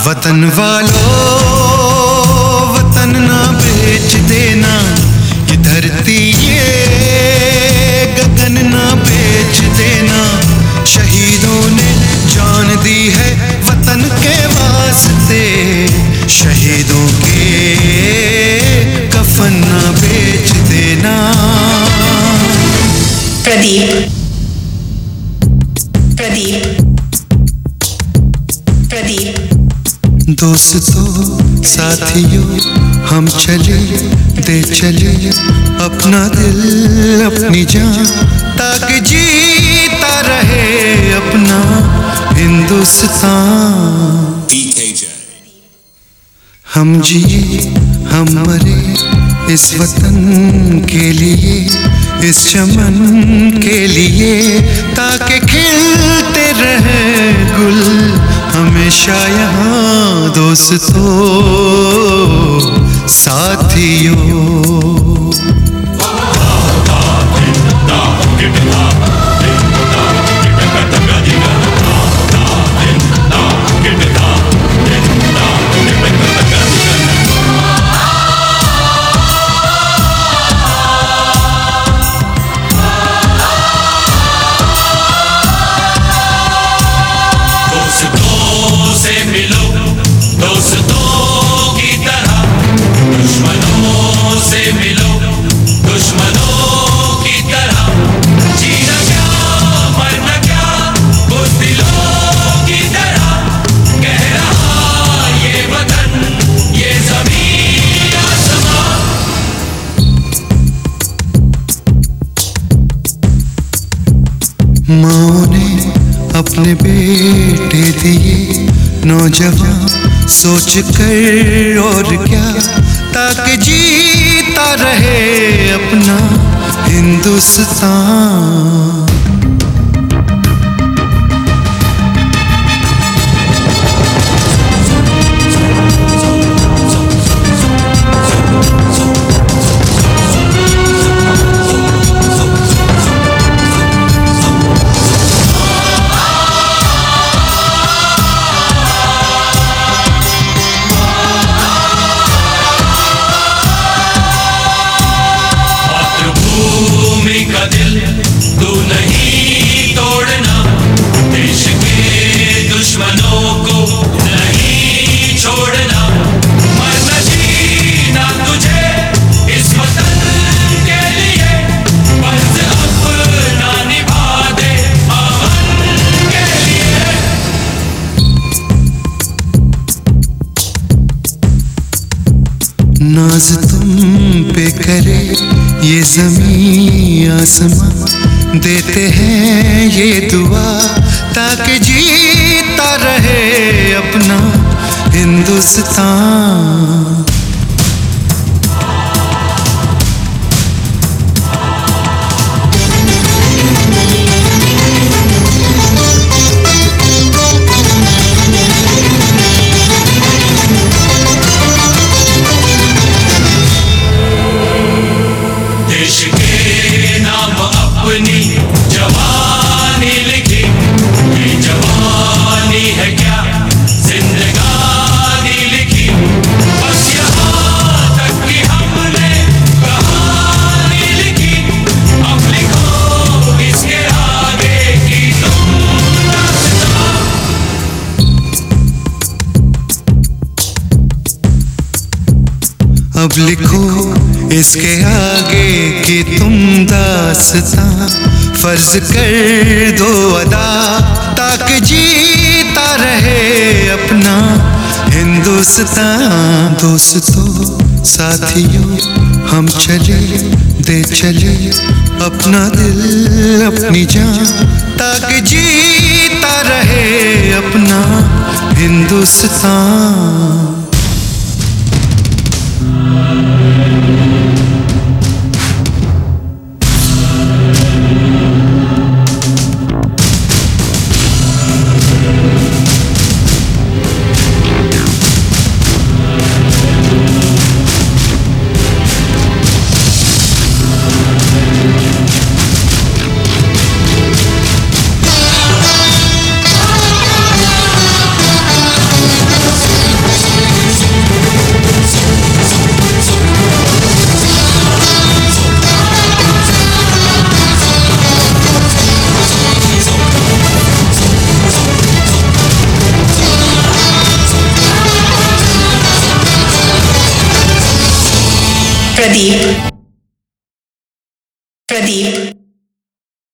वतन वालों वतन ना बेच देना, ये धरती ये गगन ना बेच देना। शहीदों ने जान दी है वतन के वास्ते, शहीदों के कफन ना बेच देना। प्रदीप प्रदीप प्रदीप। दोस्तों साथियों हम चले दे चले अपना दिल अपनी जान, ताकि जीता रहे अपना हिंदुस्तान। हम जिए हम मरे इस वतन के लिए, इस चमन के लिए, ताकि खिलते रहे गुल हमेशा यहाँ। दोस्तों साथियों माँ ने अपने बेटे दिए नौजवान सोच कर और क्या, ताकि जीता रहे अपना हिंदुस्तान। का दिल तू नहीं तोड़ना, देश के दुश्मनों को नहीं छोड़ना। मरना जीना तुझे इस वतन के लिए, फर्ज अपना निभा दे अमन के लिए। नाज तुम पे करे ये ज़मीं आसमां, देते हैं ये दुआ ताकि जीता रहे अपना हिंदुस्तान। देश के नाम अपनी जवानी लिखी, ये जवानी है क्या जिंदगानी लिखी। बस यहाँ तक कि हमने कहानी लिखी, अब लिखो इसके आगे की तुम दास्तां। अब लिखो इसके आगे की तुम दास्तां, फर्ज कर दो अदा ताकि जीता रहे अपना हिंदुस्तान। दोस्तों साथियों हम चले दे चले अपना दिल अपनी जान, ताकि जीता रहे अपना हिंदुस्तान। प्रदीप प्रदीप